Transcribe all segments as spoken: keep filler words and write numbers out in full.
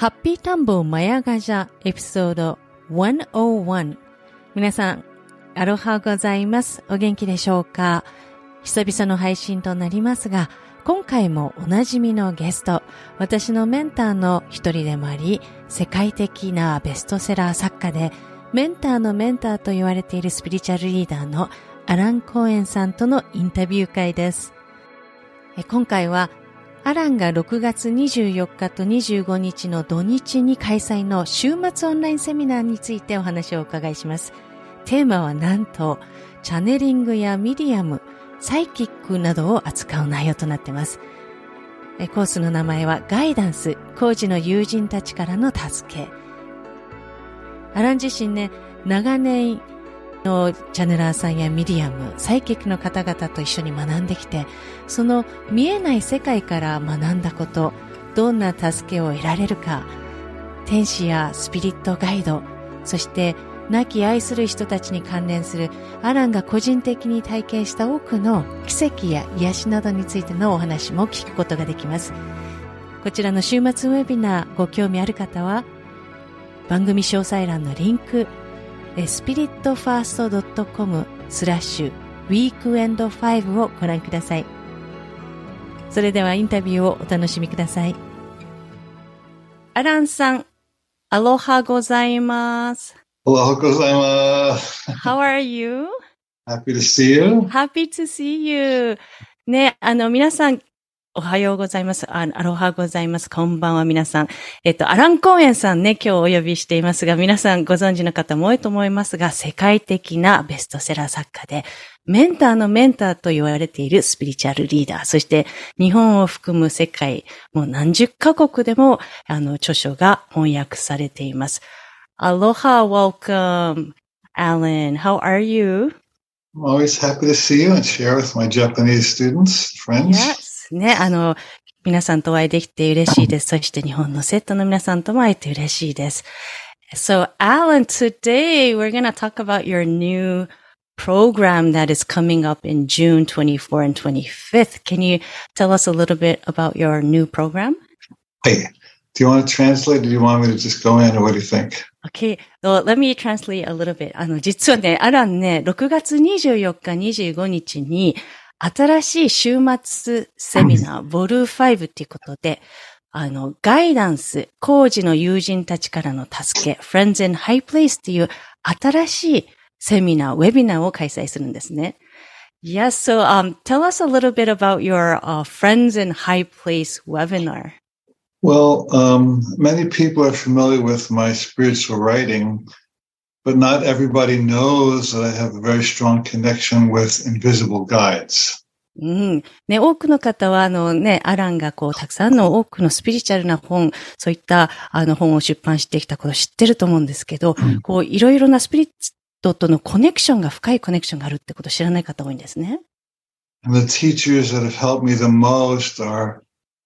ハッピータンボマヤガジャエピソードひゃくいち。皆さん、アロハございます。お元気でしょうか？久々の配信となりますが、今回もおなじみのゲスト、私のメンターの一人でもあり、世界的なベストセラー作家で、メンターのメンターと言われているスピリチュアルリーダーのアラン・コーエンさんとのインタビュー会です。今回は、アランがろくがつにじゅうよっかとにじゅうごにちの土日に開催の週末オンラインセミナーについてお話をお伺いします。テーマはなんと、チャネリングやミディアム、サイキックなどを扱う内容となっています。コースの名前はガイダンス、コージの友人たちからの助け。アラン自身ね、長年のチャネラーさんやミディアム、サイキックの方々と一緒に学んできて、その見えない世界から学んだこと、どんな助けを得られるか、天使やスピリットガイド、そして亡き愛する人たちに関連するアランが個人的に体験した多くの奇跡や癒しなどについてのお話も聞くことができます。こちらの週末ウェビナーご興味ある方は、番組詳細欄のリンク、スピリットファーストドットコムスラッシュウィークエンドファイブをご覧ください。それではインタビューをお楽しみください。アランさん、アロハございます。 アロハございます。 How are you? Happy to see you. Happy to see you. ね、あの、皆さん、おはようございます。あ、アロハございます。こんばんは皆さん。えっと、アラン・コーエンさんね、今日お呼びしていますが、皆さんご存知の方も多いと思いますが、世界的なベストセラー作家で、メンターのメンターと言われているスピリチュアルリーダー、そして日本を含む世界、もう何十カ国でも、あの、著書が翻訳されています。Aloha, welcome, Alan. How are you? I'm always happy to see you and share with my Japanese students, friends. Yes. ね、あの、皆さんとお会いできて嬉しいです。そして日本のセットの皆さんとも会えて嬉しいです。So, Alan, today we're going to talk about your new program that is coming up in June twenty-fourth and twenty-fifth. Can you tell us a little bit about your new program? Hey, do you want to translate or do you want me to just go in or what do you think? Okay, well, let me translate a little bit. あの、実はね、アランね、ろくがつにじゅうよっか、にじゅうごにちに、新しい週末セミナー、ボルファイブっていうことで、あの、ガイダンス、コージの友人たちからの助け、Friends in High Place っていう新しいセミナー、ウェビナーを開催するんですね。Yes, so, um, tell us a little bit about your uh, Friends in High Place webinar. Well, um, many people are familiar with my spiritual writing.But not everybody knows that I have a very strong connection with invisible guides. うん。ね、多くの方は、あのね、アランがこう、たくさんの多くのスピリチュアルな本、そういった、あの本を出版してきたことを知ってると思うんですけど、うん、こう、いろいろなスピリットとのコネクションが、深いコネクションがあるってことを知らない方多いんですね。 And the teachers that have helped me the most are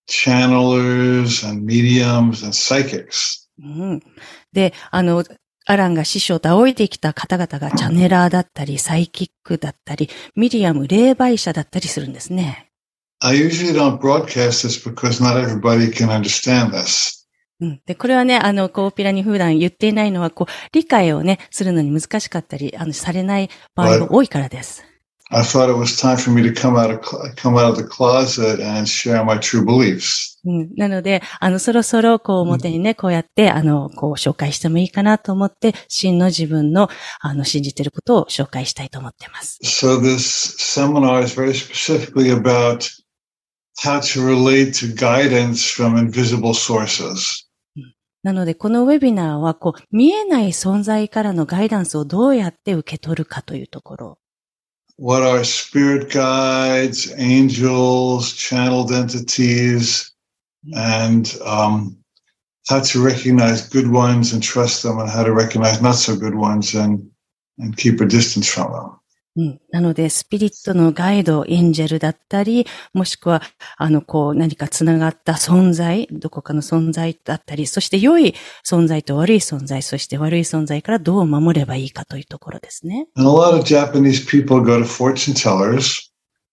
channelers and mediums and psychics. うん。で、あの、アランが師匠と仰いできた方々がチャネラーだったり、サイキックだったり、ミディアム、霊媒者だったりするんですね。 I usually don't broadcast this because not everybody can understand this. うん。で、これはね、あの、こう、ピラに普段言っていないのは、こう、理解をね、するのに難しかったり、あの、されない場合が多いからです。 I thought it was time for me to come out of, come out of the closet and share my true beliefs. うん。なので、あの、そろそろ、こう、表にね、こうやって、あの、こう、紹介してもいいかなと思って、真の自分の、あの、信じていることを紹介したいと思っています。 So this seminar is very specifically about how to relate to guidance from invisible sources. なので、このウェビナーは、こう、見えない存在からのガイダンスをどうやって受け取るかというところ。 What are spirit guides, angels, channeled entities, and um, how to recognize good ones and trust them, and how to recognize not so good ones and, and keep a distance from them. うん。なので、スピリットのガイド、エンジェルだったり、もしくは、あの、こう、何かつながった存在、どこかの存在だったり、そして良い存在と悪い存在、そして悪い存在からどう守ればいいかというところですね。 And a lot of Japanese people go to fortune tellers.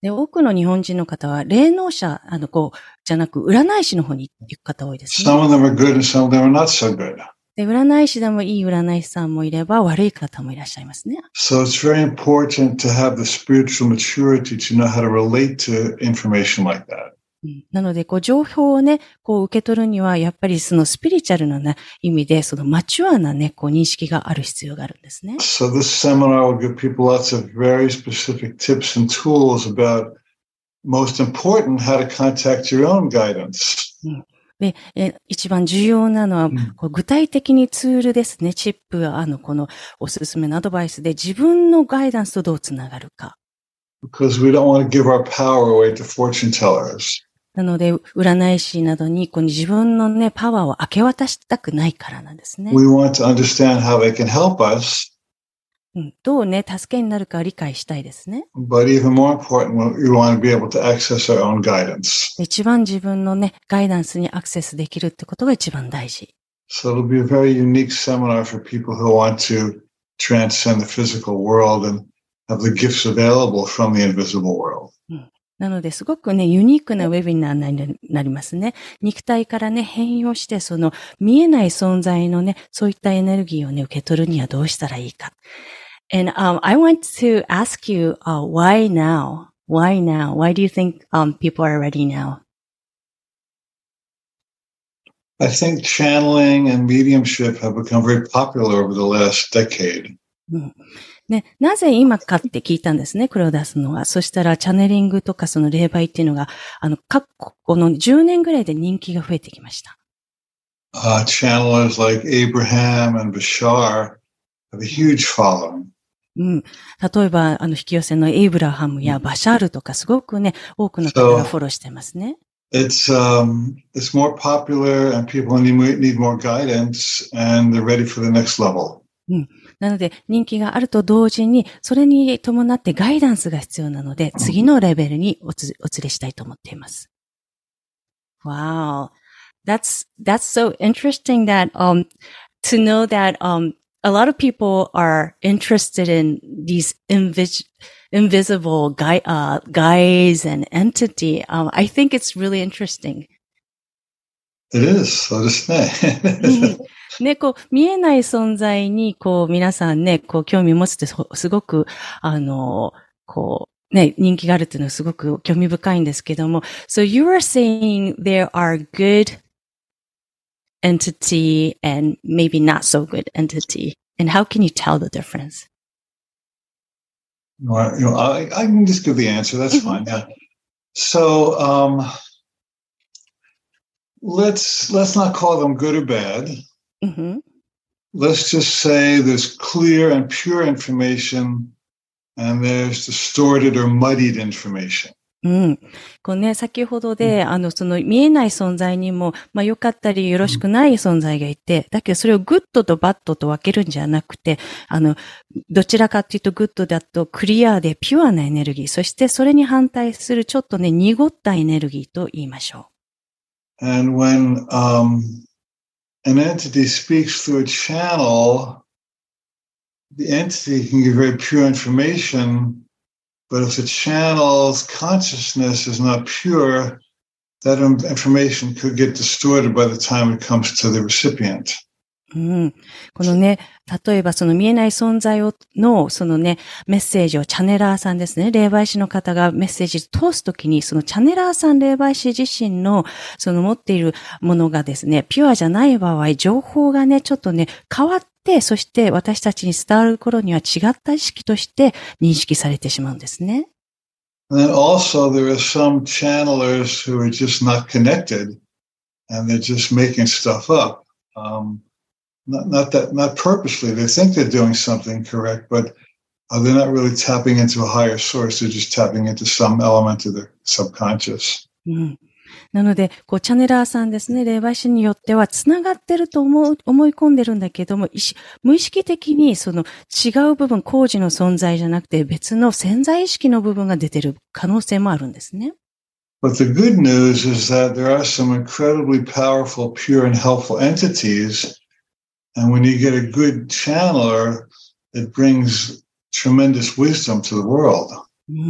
で、多くの日本人の方は、霊能者、あの、こう、じゃなく、占い師の方に行く方多いですね。 Some of them are good and some of them are not so good. で、占い師でもいい占い師さんもいれば、悪い方もいらっしゃいますね。 So it's very important to have the spiritual maturity to know how to relate to information like that. なので、こう、情報をね、こう、受け取るには、やっぱりそのスピリチュアルな、ね、意味で、そのマチュアなね、こう、認識がある必要があるんですね。 So this seminar will give people lots of very specific tips and tools about, most important, how to contact your own guidance. うんで、え、一番重要なのは、こう具体的にツールですね。チップ、あの、このおすすめのアドバイスで自分のガイダンスとどうつながるか。 Because we don't want to give our power away to fortune tellers. なので、占い師などにこの自分のね、パワーを明け渡したくないからなんですね。 We want to understand how they can help us. うん、どうね、助けになるか理解したいですね。 But even more important, we want to be able to access our own guidance. 一番自分のね、ガイダンスにアクセスできるってことが一番大事。 So it'll be a very unique seminar for people who want to transcend the physical world and have the gifts available from the invisible world. うん、なので、すごくね、ユニークなウェビナーになりますね。肉体からね、変容して、その見えない存在のね、そういったエネルギーをね、受け取るにはどうしたらいいか。And um, I want to ask you, uh, why now? Why now? Why do you think um, people are ready now? I think channeling and mediumship have become very popular over the last decade. うんね、なぜ今かって聞いたんですね、これを出すのは。そしたら、チャネリングとかその霊媒っていうのが、あの、各国のじゅうねんぐらいで人気が増えてきました。 Uh, channelers like Abraham and Bashar have a huge following. うん。例えば、あの、引き寄せのエイブラハムやバシャールとか、すごくね、多くの方がフォローしてますね。 So, it's, um, it's more popular and people need, need more guidance and they're ready for the next level. うん。なので、人気があると同時に、それに伴ってガイダンスが必要なので、次のレベルにおつ、お連れしたいと思っています。Wow. That's, that's so interesting that, um, to know that, um, a lot of people are interested in these invis- invisible guy, uh, guys and entity. Um, I think it's really interesting. It is. そうですね。 ね、こう、見えない存在に、こう、皆さんね、こう、興味を持つってすごく、あの、こう、ね、人気があるっていうのはすごく興味深いんですけども。So you are saying there are good entity and maybe not so good entity. And how can you tell the difference? Well, you know, I, I can just give the answer. That's fine. Yeah. So, um, let's, let's not call them good or bad. Mm-hmm. Let's just say there's clear and pure information and there's distorted or muddied information. うん。こうね、先ほどで、あの、その見えない存在にも、まあ良かったりよろしくない存在がいて、だけどそれをグッドとバッドと分けるんじゃなくて、あの、どちらかっていうとグッドだとクリアでピュアなエネルギー、そしてそれに反対するちょっとね、濁ったエネルギーと言いましょう。And when, um, an entity speaks through a channel, the entity can give very pure information, but if the channel's consciousness is not pure, that information could get distorted by the time it comes to the recipient. うん。このね、例えばその見えない存在をの、そのね、メッセージをチャネラーさんですね、霊媒師の方がメッセージを通すときに、そのチャネラーさん霊媒師自身の、その持っているものがですね、ピュアじゃない場合、情報がね、ちょっとね、変わって、そして私たちに伝わる頃には違った意識として認識されてしまうんですね。 And then also there are some channelers who are just not connected and they're just making stuff up. Um, Not, not that, not purposely. They think they're doing something correct, but uh, they're not really tapping into a higher source. They're just tapping into some element of their subconscious. うん。なので、こう、チャネラーさんですね、霊媒師によっては繋がってると思う、思い込んでるんだけども、無意識的にその違う部分、工事の存在じゃなくて別の潜在意識の部分が出てる可能性もあるんですね。 But the good news is that there are some incredibly powerful, pure and helpful entities.And when you get a good channeler, it brings tremendous wisdom to the world. うん。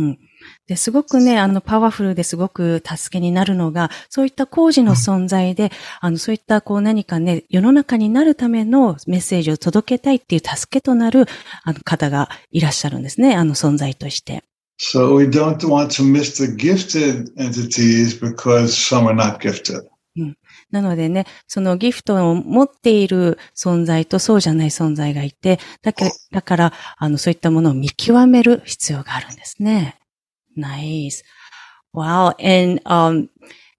で、すごくね、あの、パワフルですごく助けになるのが、そういった工事の存在で、あの、そういったこう何かね、世の中になるためのメッセージを届けたいっていう助けとなる、あの、方がいらっしゃるんですね、あの、存在として。 So we don't want to miss the gifted entities because some are not gifted. うん、なのでね、そのギフトを持っている存在とそうじゃない存在がいて、だけだから、あの、そういったものを見極める必要があるんですね。Nice. Wow. And, um,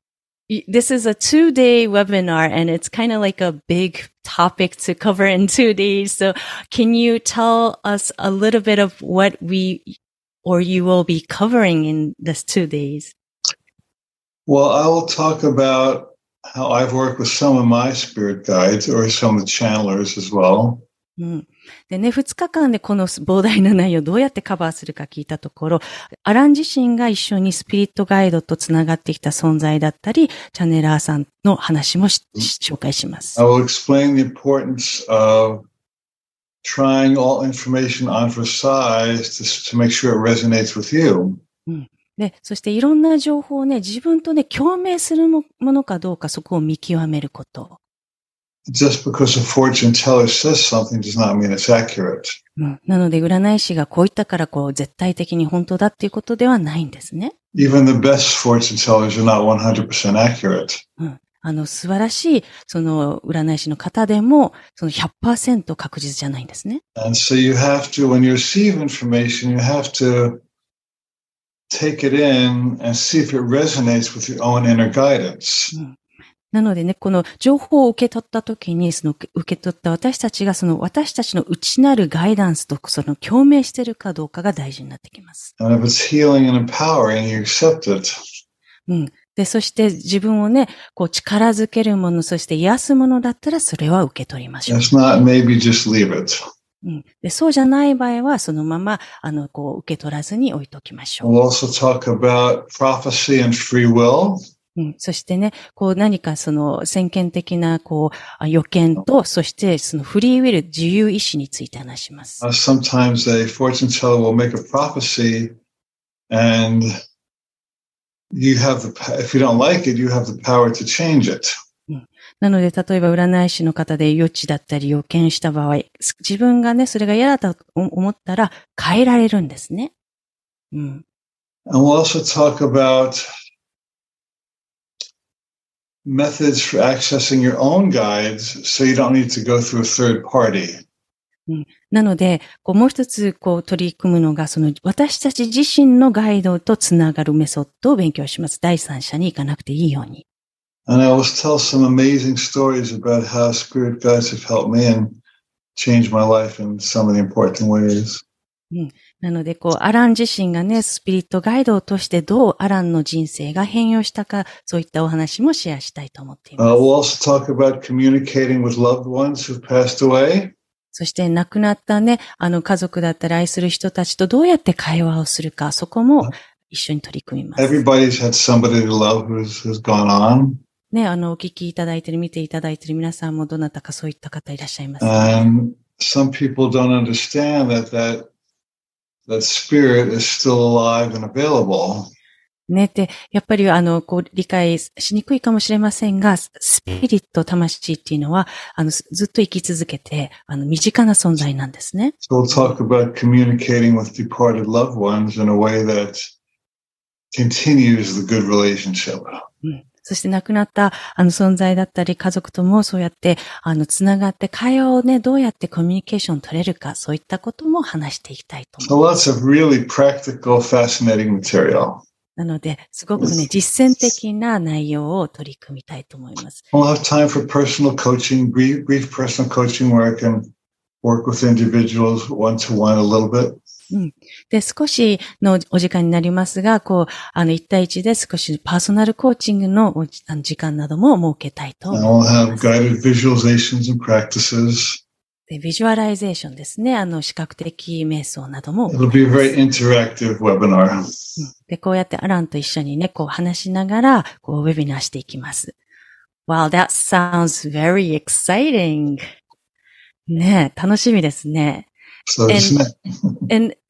this is a two-day webinar and it's kind of like a big topic to cover in two days. So can you tell us a little bit of what we or you will be covering in this two days? Well, I will talk about how I've worked with some of my spirit guides or some of the channelers as well. うん。でね、二日間でこの膨大な内容をどうやってカバーするか聞いたところ、アラン自身が一緒にスピリットガイドとつながってきた存在だったり、チャネラーさんの話もし紹介します。 I will explain the importance of trying all information on for size to, to make sure it resonates with you. うん。で、そしていろんな情報をね、自分とね、共鳴するものかどうかそこを見極めること。 Just because a fortune teller says something does not mean it's accurate. うん、なので、占い師がこう言ったからこう絶対的に本当だっていうことではないんですね。 Even the best fortune tellers are not one hundred percent accurate. うん。あの、素晴らしい、その、占い師の方でも、その ひゃくパーセント 確実じゃないんですね。 And so you have to, when you receive information, you have to take it in and see if it resonates with your own inner guidance. うん、なのでね、この情報を受け取ったときに、その受け取った私たちが、その私たちの内なるガイダンスとその共鳴しているかどうかが大事になってきます。 And if it's healing and empowering, you accept it. うん。で、そして自分をね、こう力づけるもの、そして癒すものだったらそれは受け取りましょう。 If not, maybe just leave it. うん。で、そうじゃない場合は、そのまま、あの、こう受け取らずに置いときましょう。 We'll also talk about prophecy and free will. うん、そしてね、こう何かその先見的なこう予見と、そしてそのフリーウィル、自由意志について話します。 Uh, sometimes a fortune teller will make a prophecy and you have the, if you don't like it, you have the power to change it. うん、なので、例えば占い師の方で予知だったり予見した場合、自分がね、それが嫌だと思ったら変えられるんですね。うん。 And we'll also talk about methods for accessing your own guides so you don't need to go through a third party. うん、なので、こうもう一つこう取り組むのが、その私たち自身のガイドとつながるメソッドを勉強します。第三者に行かなくていいように。 And I always tell some amazing stories about how spirit guides have helped me and changed my life in some of the important ways. うん、なので、こう、アラン自身がね、スピリットガイドを通してどうアランの人生が変容したか、そういったお話もシェアしたいと思っています。 Uh, we'll also talk about communicating with loved ones who've passed away. そして亡くなったね、あの家族だったり愛する人たちとどうやって会話をするか、そこも一緒に取り組みます。 Everybody's had somebody to love who's, who's gone on. ね、あの、お聞きいただいている、見ていただいている皆さんもどなたかそういった方いらっしゃいます、ね。 And some people don't understand that that, that spirit is still alive and available. ね、で、やっぱりあの、こう、理解しにくいかもしれませんが、スピリット、魂っていうのは、あの、ずっと生き続けて、あの、身近な存在なんですね。 So we'll talk about communicating with departed loved ones in a way that continues the good relationship. うん、そして亡くなったあの存在だったり家族ともそうやってあのつながって会話をねどうやってコミュニケーション取れるかそういったことも話していきたいと思います。 So lots of really practical, fascinating material. なので、すごくね、実践的な内容を取り組みたいと思います。 We'll have time for personal coaching, brief, brief personal coaching where I can work with individuals one-to-one a little bit. うん。で、少しのお時間になりますが、こう、あの、一対一で少しパーソナルコーチングの時間なども設けたいと思います。 And we'll have guided visualizations and practices. で、ビジュアライゼーションですね。あの、視覚的瞑想なども。 It'll be a very interactive webinar. で、こうやってアランと一緒にね、こう話しながら、こう、ウェビナーしていきます。Wow, that sounds very exciting. ねえ、楽しみですね。 そうですね。 And, and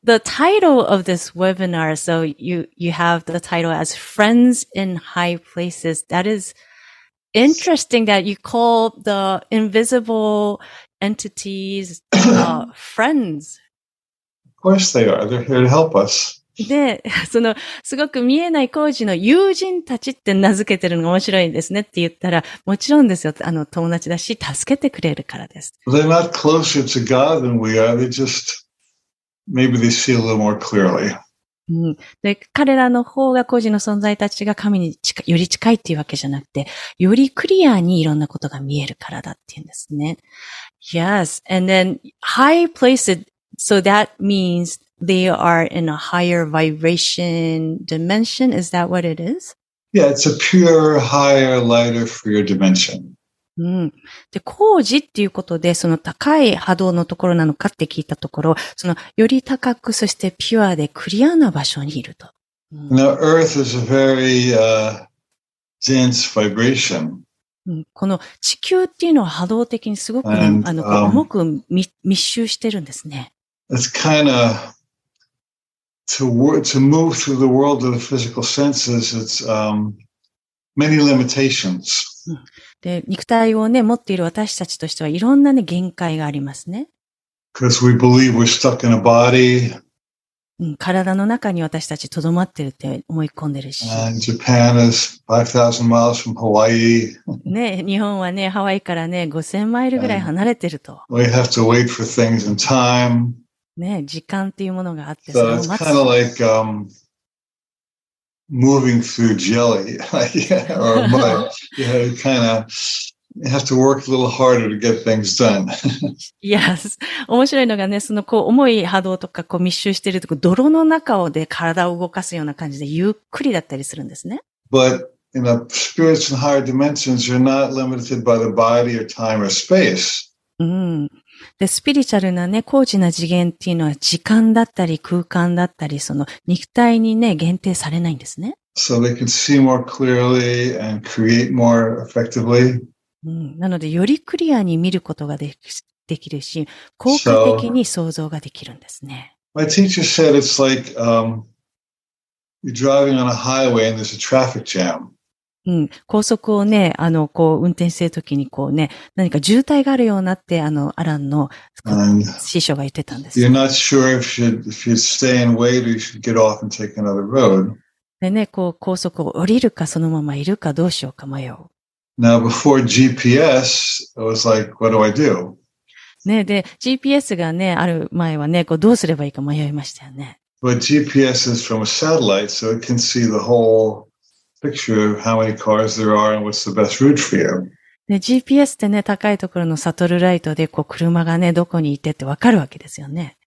the title of this webinar, so you, you have the title as Friends in High Places. That is interesting that you call the invisible entities uh, friends. Of course they are. They're here to help us. で、その、すごく見えない工事の友人たちって名付けてるのが面白いですねって言ったら、もちろんですよ。あの、友達だし、助けてくれるからです。 They're not closer to God than we are. They just, maybe they see a little more clearly. うん、で、彼らの方が工事の存在たちが神に近い、より近いっていうわけじゃなくて、よりクリアにいろんなことが見えるからだっていうんですね。Yes. And then, high places, so that means they are in a higher vibration dimension. Is that what it is? Yeah, it's a pure, higher, lighter, freer dimension. うん。で、工事っていうことで、その高い波動のところなのかって聞いたところ、そのより高く、そしてピュアでクリアな場所にいると。うん、 Now, Earth is a very uh, dense vibration. うん、この地球っていうのは波動的にすごく、ね、 And, あの、 um, 重く密集してるんですね。 It's kind of to work, to move through the world of the physical senses. It's um, many limitations. うんで、肉体をね、持っている私たちとしてはいろんなね、限界がありますね。 Because we believe we're stuck in a body. うん、体の中に私たち留まってるって思い込んでるし。 And Japan is five thousand miles from Hawaii. ね、日本はね、ハワイからね、ごせんマイルぐらい離れてると。 We have to wait for things in time. ね、時間っていうものがあって、 So it's kind of like um, moving through jelly or mud. You know, kind of you have to work a little harder to get things done. Yes. 面白いのがね、そのこう重い波動とかこう密集しているとこ泥の中をで体を動かすような感じでゆっくりだったりするんですね。 But you know, spirits in higher dimensions are not limited by the body or time or space. うん。で、スピリチュアルなね、高次な次元っていうのは時間だったり空間だったり、その肉体にね、限定されないんですね。 So they can see more clearly and create more effectively. うん、なので、よりクリアに見ることができ、できるし、効果的に想像ができるんですね。 So, my teacher said it's like um, you're driving on a highway and there's a traffic jam. うん。高速をね、あの、こう、運転してるときに、こうね、何か渋滞があるようなって、あの、アランの師匠が言ってたんですよ。 You're not sure if you should, if you stay and wait or you should get off and take another road. でね、こう、高速を降りるか、そのままいるか、どうしようか迷う。 Now, before G P S, it was like, what do I do? ね、で、ジーピーエス がね、ある前はね、こう、どうすればいいか迷いましたよね。 But G P S is from a satellite, so it can see the whole picture of how many cars there are and what's the best route for you. で、ジーピーエス ってね、高いところのサトルライトで、こう、車がね、どこにいてってわかるわけですよね。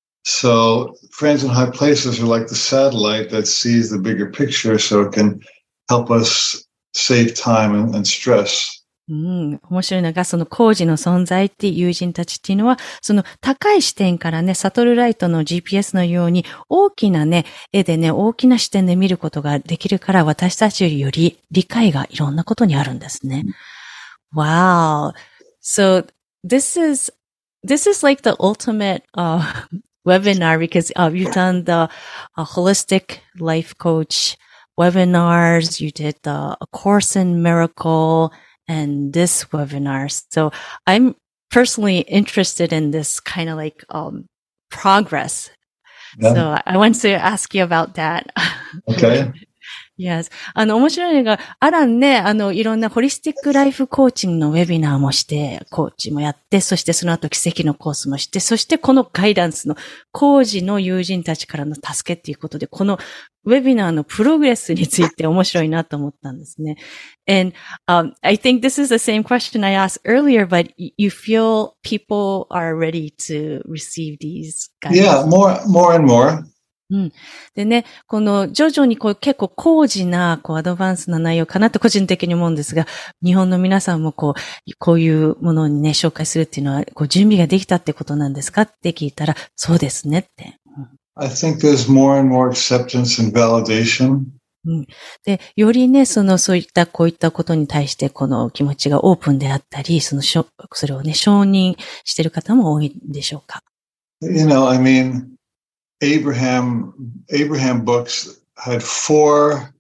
So, friends in high places are like the satellite that sees the bigger picture, so it can help us save time and, and stress. うん、面白いのが、その工事の存在っていう友人たちっていうのは、その高い視点からね、サトルライトの ジーピーエス のように大きなね、絵でね、大きな視点で見ることができるから、私たちよりより理解がいろんなことにあるんですね。Wow. So, this is, this is like the ultimate, uh, webinar because, uh, you've done the uh, holistic life coach webinars, you did the A Course in Miracle, and this webinar. So I'm personally interested in this kind of like um progress. Yeah. So I want to ask you about that. Okay. Yes. あの、面白いのが、アランね、あの、いろんなホリスティックライフコーチングのウェビナーもして、コーチもやって、そしてその後奇跡のコースもして、そしてこのガイダンスの工事の友人たちからの助けっていうことで、このウェビナーのプログレスについて面白いなと思ったんですね。And, um, I think this is the same question I asked earlier, but you feel people are ready to receive these guidelines? Yeah, more, more and more. うん。でね、この徐々にこう結構高次なこうアドバンスな内容かなと個人的に思うんですが、日本の皆さんもこう、こういうものにね、紹介するっていうのは、こう準備ができたってことなんですかって聞いたら、そうですねって。うん、 I think there's more and more acceptance and validation. うん。で、よりね、その、そういった、こういったことに対して、この気持ちがオープンであったり、その、それをね、承認している方も多いんでしょうか。 You know, I mean, Abraham, Abraham books had four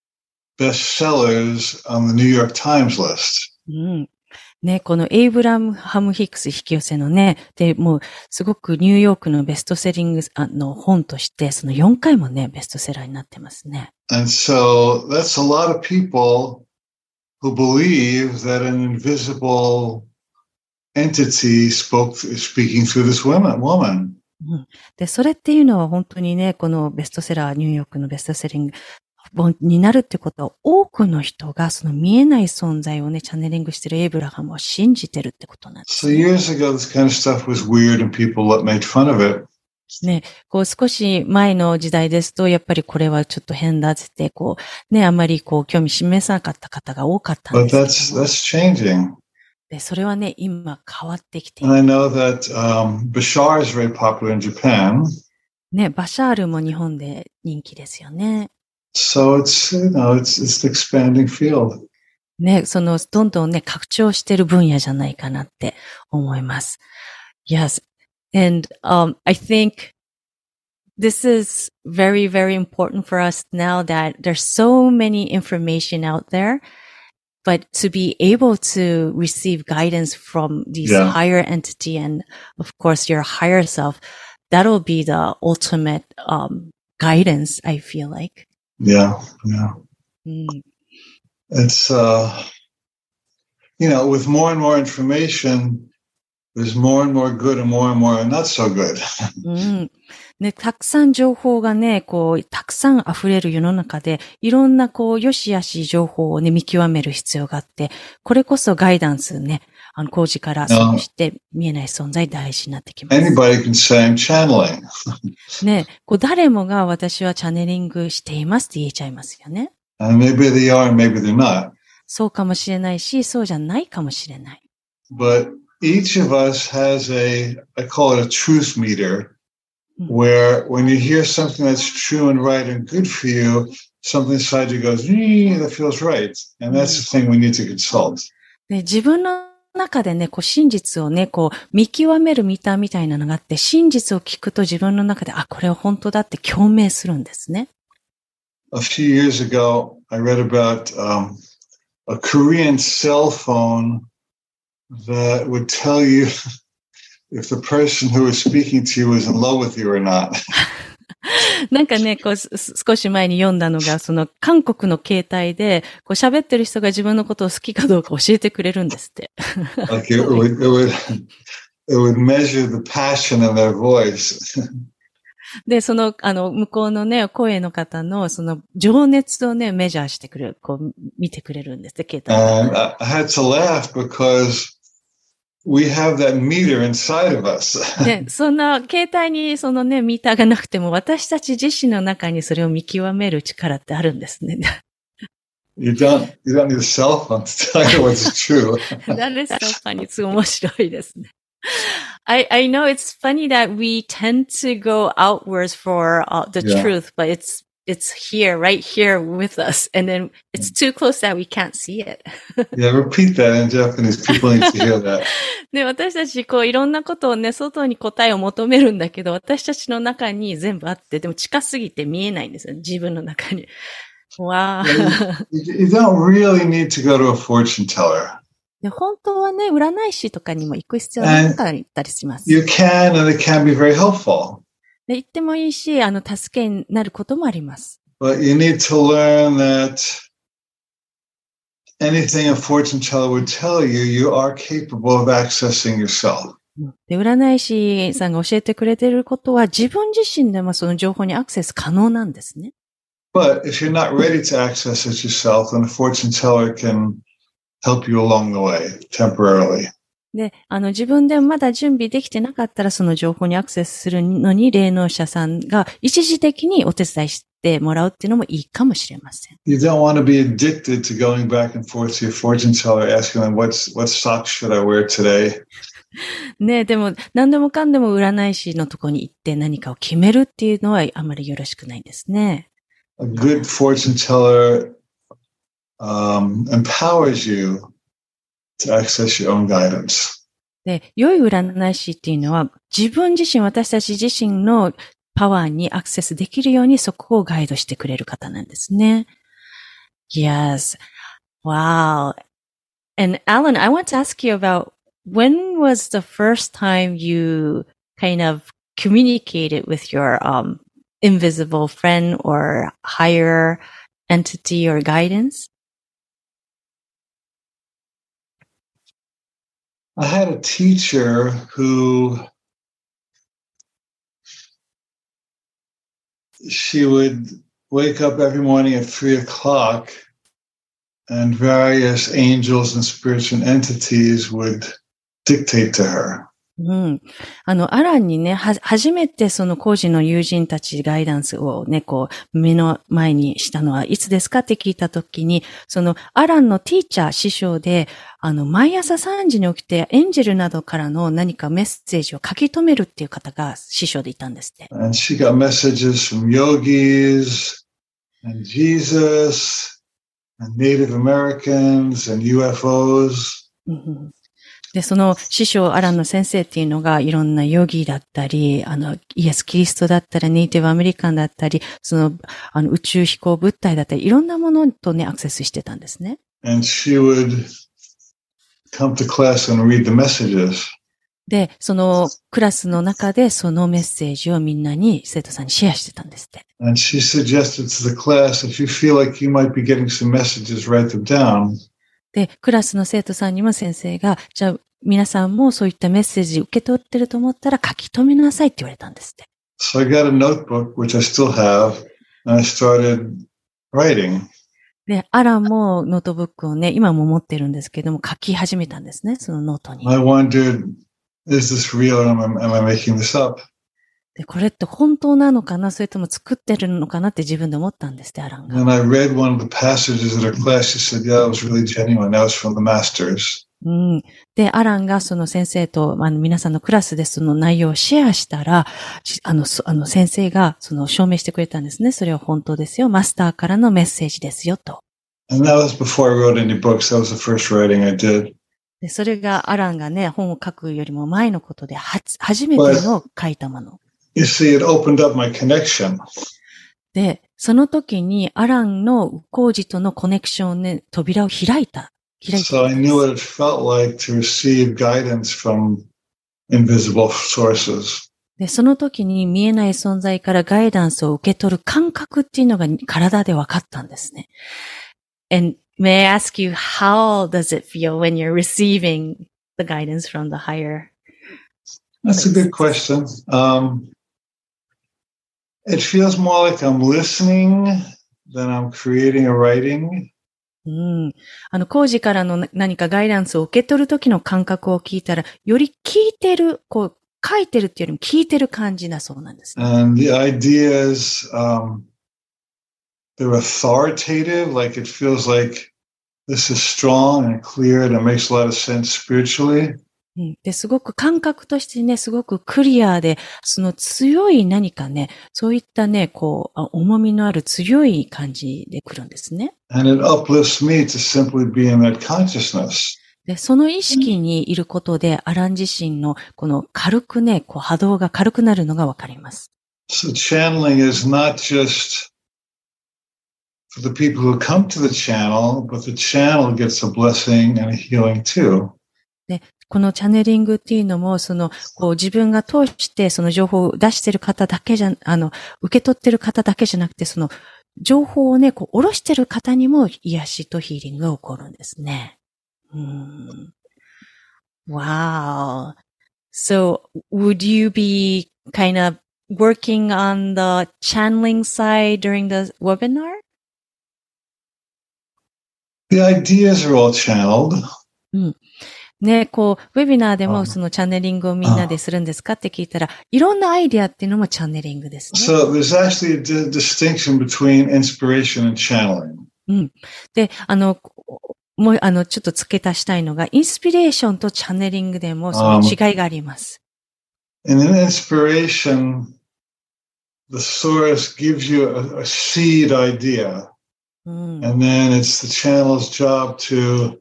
bestsellers on the New York Times list. うんね、このエイブラハム・ヒックス引き寄せのね、で、もうすごくニューヨークのベストセリングの本として、そのよんかいもね、ベストセラーになってますね。 And so that's a lot of people who believe that an invisible entity spoke, speaking through this woman. woman. うん、で、それっていうのは本当にね、このベストセラー、ニューヨークのベストセリング本になるってことは、多くの人がその見えない存在をね、チャネリングしてるエイブラハムを信じてるってことなんです、 ね。So years ago, this kind of stuff was weird and people made fun of it. ね、こう少し前の時代ですと、やっぱりこれはちょっと変だって、こう、ね、あまりこう興味示さなかった方が多かったんですけど。 But that's, that's changing. で、それはね、今変わってきている。 And I know that, um, Bashar is very popular in Japan. ね、バシャールも日本で人気ですよね。 So it's, you know, it's, it's the expanding field. ね、その、どんどんね、拡張してる分野じゃないかなって思います。Yes. And, um, I think this is very, very important for us now that there's so many information out there, but to be able to receive guidance from these yeah. higher entity and, of course, your higher self, that'll be the ultimate, um, guidance, I feel like. Yeah, yeah. Mm. It's, uh, you know, with more and more information, there's more and more good and more and more not so good. うんね、たくさん情報がね、こう、たくさん溢れる世の中で、いろんなこう、良し悪し情報をね、見極める必要があって、これこそガイダンスね、あの、工事からそうして見えない存在大事になってきます。 Anybody can say I'm channeling. ね、こう、誰もが私はチャネリングしていますって言えちゃいますよね。 And maybe they are and maybe they're not. そうかもしれないし、そうじゃないかもしれない。 But each of us has a, I call it a truth meter.Where when you hear something that's true and right and good for you, something inside you goes, that feels right. And that's the thing we need to consult. ね、自分の中でね、こう真実をね、こう見極めるミターみたいなのがあって、真実を聞くと自分の中で、あ、これは本当だって共鳴するんですね。 A few years ago, I read about um, a Korean cell phone that would tell you...if the person who was speaking to you was in love with you or not. なんかね、こう、少し前に読んだのが、その、韓国の携帯で、こう喋ってる人が自分のことを好きかどうか教えてくれるんですって。 Like it would, it would, it would measure the passion in their voice. で、その、あの、向こうのね、声の方の、その、情熱をね、メジャーしてくれる、こう、見てくれるんですって、携帯で。 And I had to laugh because...We have that meter inside of us. ね、そんな携帯にそのね、ミーターがなくても私たち自身の中にそれを見極める力ってあるんですね。 You don't, you don't need a cell phone to tell you what's true. That is so funny. すごい面白いですね。I, I know it's funny that we tend to go outwards for uh, the yeah. truth, but it's It's here, right here with us. And then it's too close that we can't see it. Yeah, repeat that in Japanese. People need to hear that. で、私たちこういろんなことをね、外に答えを求めるんだけど、私たちの中に全部あって、でも近すぎて見えないんですよ。自分の中に。わー。 You don't really need to go to a fortune teller. で本当はね、占い師とかにも行く必要なかったりします。 You can and it can be very helpful. で言ってもいいし、あの、助けになることもあります。 But you need to learn that anything a fortune teller would tell you, you are capable of accessing yourself. で、占い師さんが教えてくれていることは、自分自身でもその情報にアクセス可能なんですね。 But if you're not ready to access it yourself, then a fortune teller can help you along the way, temporarily. で、あの、自分でまだ準備できてなかったら、その情報にアクセスするのに、霊能者さんが一時的にお手伝いしてもらうっていうのもいいかもしれません。 You don't want to be addicted to going back and forth to your fortune teller asking them, What's, what socks should I wear today? ねえ、でも、何でもかんでも占い師のところに行って何かを決めるっていうのはあまりよろしくないんですね。 A good fortune teller, um, empowers you.To access your own guidance. で、良い占い師っていうのは自分自身、私たち自身のパワーにアクセスできるようにそこをガイドしてくれる方なんですね。Yes. Wow. And Alan, I want to ask you about when was the first time you kind of communicated with your um, invisible friend or higher entity or guidance? I had a teacher who she would wake up every morning at three o'clock and various angels and spiritual entities would dictate to her. うん。あの、アランにね、は、初めてその工事の友人たちガイダンスをね、こう、目の前にしたのはいつですかって聞いたときに、そのアランのティーチャー、師匠で、あの、毎朝さんじに起きてエンジェルなどからの何かメッセージを書き留めるっていう方が師匠でいたんですって。 And she got messages from yogis and Jesus and Native Americans and U F Os. うん、で、その師匠アランの先生っていうのがいろんなヨギだったり、あの、イエス・キリストだったり、ネイティブアメリカンだったり、その、あの、宇宙飛行物体だったり、いろんなものとね、アクセスしてたんですね。 And she would come to class and read the messages. で、そのクラスの中でそのメッセージをみんなに生徒さんにシェアしてたんですって。 And she suggested to the class, if you feel like you might be getting some messages, write them down. で、クラスの生徒さんにも先生が、じゃあ皆さんもそういったメッセージ受け取ってると思ったら書き留めなさいって言われたんですって。 So I got a notebook, which I still have, and I started writing. で、アランもノートブックをね、今も持ってるんですけども、書き始めたんですね、そのノートに。 I wondered, is this real or am I, am I making this up? で、これって本当なのかな、それとも作ってるのかなって自分で思ったんですって、アランが。 And I read one of the passages at her class. She said, yeah, it was really genuine. That was from the masters. うん。で、アランがその先生と、あの、皆さんのクラスでその内容をシェアしたら、あの、あの先生がその証明してくれたんですね。それは本当ですよ。マスターからのメッセージですよ、と。 And that was before I wrote any books. That was the first writing I did. で、それがアランがね、本を書くよりも前のことで、は、初めての書いたもの。 You see, it opened up my connection. で、その時にアランの工事とのコネクションね、扉を開いた。開いた。 So I knew what it felt like to receive guidance from invisible sources. で、その時に見えない存在からガイダンスを受け取る感覚っていうのが体で分かったんですね。And may I ask you, how does it feel when you're receiving the guidance from the higher? That's a good question. Um, it feels more like I'm listening than I'm creating or writing. うん。あの、工事からの何かガイダンスを受け取る時の感覚を聞いたら、より聞いてる、こう、書いてるっていうよりも聞いてる感じだそうなんですね。 And the ideas, um, they're authoritative, like it feels like this is strong and clear and it makes a lot of sense spiritually. うん、で、すごく感覚としてね、すごくクリアで、その強い何かね、そういったね、こう、重みのある強い感じで来るんですね。 And it uplifts me to simply be in that consciousness. で、その意識にいることで、アラン自身のこの軽くね、こう波動が軽くなるのがわかります。 So channeling is not just for the people who come to the channel, but the channel gets a blessing and a healing too. で、このチャネリングっていうのも、その、こう自分が通してその情報を出してる方だけじゃ、あの、受け取ってる方だけじゃなくて、その情報をね、こう、下ろしてる方にも癒しとヒーリングが起こるんですね。うん。Wow. So, would you be kind of working on the channeling side during the webinar? The ideas are all channeled. うん。ね、こう、ウェビナーでもそのチャネリングをみんなでするんですかって聞いたら、いろんなアイディアっていうのもチャネリングですね。 So there's actually a di- distinction between inspiration and channeling. うん。で、あの、もう、あの、ちょっと付け足したいのが、インスピレーションとチャネリングでもその違いがあります。 In an inspiration, the source gives you a, a seed idea. うん、 and then it's the channel's job to